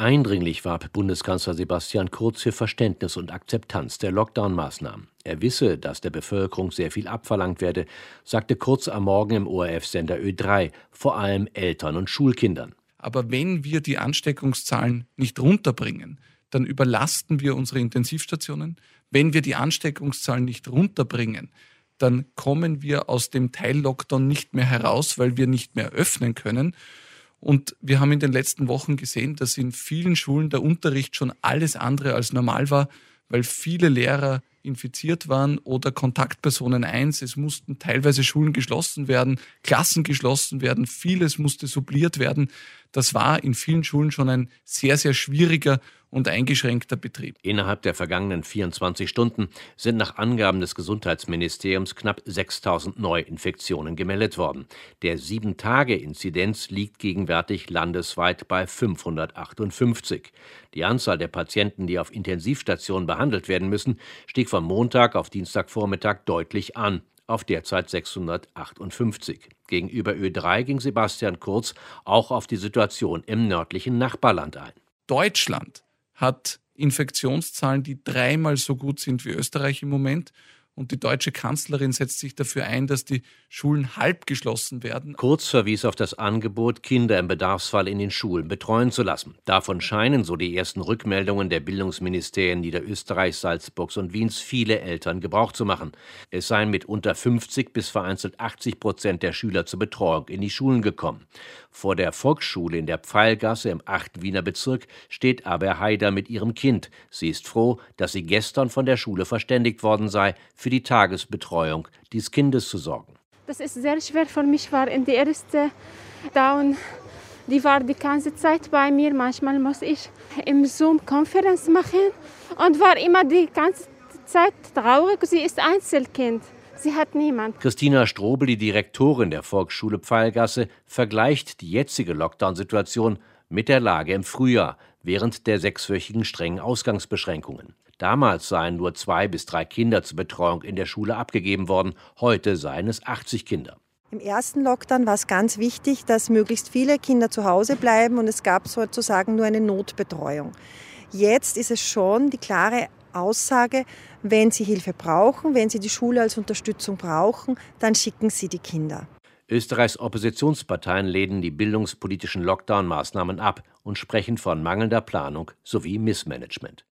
Eindringlich warb Bundeskanzler Sebastian Kurz für Verständnis und Akzeptanz der Lockdown-Maßnahmen. Er wisse, dass der Bevölkerung sehr viel abverlangt werde, sagte Kurz am Morgen im ORF-Sender Ö3, vor allem Eltern und Schulkindern. Aber wenn wir die Ansteckungszahlen nicht runterbringen, dann überlasten wir unsere Intensivstationen. Wenn wir die Ansteckungszahlen nicht runterbringen, dann kommen wir aus dem Teil-Lockdown nicht mehr heraus, weil wir nicht mehr öffnen können. Und wir haben in den letzten Wochen gesehen, dass in vielen Schulen der Unterricht schon alles andere als normal war, weil viele Lehrer infiziert waren oder Kontaktpersonen 1. Es mussten teilweise Schulen geschlossen werden, Klassen geschlossen werden, vieles musste suppliert werden. Das war in vielen Schulen schon ein sehr, sehr schwieriger und eingeschränkter Betrieb. Innerhalb der vergangenen 24 Stunden sind nach Angaben des Gesundheitsministeriums knapp 6.000 Neuinfektionen gemeldet worden. Der 7-Tage-Inzidenz liegt gegenwärtig landesweit bei 558. Die Anzahl der Patienten, die auf Intensivstationen behandelt werden müssen, stieg von Montag auf Dienstagvormittag deutlich an, auf derzeit 658. Gegenüber Ö3 ging Sebastian Kurz auch auf die Situation im nördlichen Nachbarland ein. Deutschland hat Infektionszahlen, die 3-mal so gut sind wie Österreich im Moment. Und die deutsche Kanzlerin setzt sich dafür ein, dass die Schulen halb geschlossen werden. Kurz verwies auf das Angebot, Kinder im Bedarfsfall in den Schulen betreuen zu lassen. Davon scheinen, so die ersten Rückmeldungen der Bildungsministerien Niederösterreichs, Salzburgs und Wiens, viele Eltern Gebrauch zu machen. Es seien mitunter 50 bis vereinzelt 80% der Schüler zur Betreuung in die Schulen gekommen. Vor der Volksschule in der Pfeilgasse im 8. Wiener Bezirk steht Aber Haider mit ihrem Kind. Sie ist froh, dass sie gestern von der Schule verständigt worden sei, für die Tagesbetreuung des Kindes zu sorgen. Das ist sehr schwer für mich, war in der ersten Down. Die war die ganze Zeit bei mir. Manchmal muss ich im Zoom-Konferenz machen und war immer die ganze Zeit traurig. Sie ist Einzelkind. Sie hat niemand. Christina Strobel, die Direktorin der Volksschule Pfeilgasse, vergleicht die jetzige Lockdown-Situation mit der Lage im Frühjahr, während der 6-wöchigen strengen Ausgangsbeschränkungen. Damals seien nur 2 bis 3 Kinder zur Betreuung in der Schule abgegeben worden. Heute seien es 80 Kinder. Im ersten Lockdown war es ganz wichtig, dass möglichst viele Kinder zu Hause bleiben und es gab sozusagen nur eine Notbetreuung. Jetzt ist es schon die klare Aussage, wenn Sie Hilfe brauchen, wenn Sie die Schule als Unterstützung brauchen, dann schicken Sie die Kinder. Österreichs Oppositionsparteien lehnen die bildungspolitischen Lockdown-Maßnahmen ab und sprechen von mangelnder Planung sowie Missmanagement.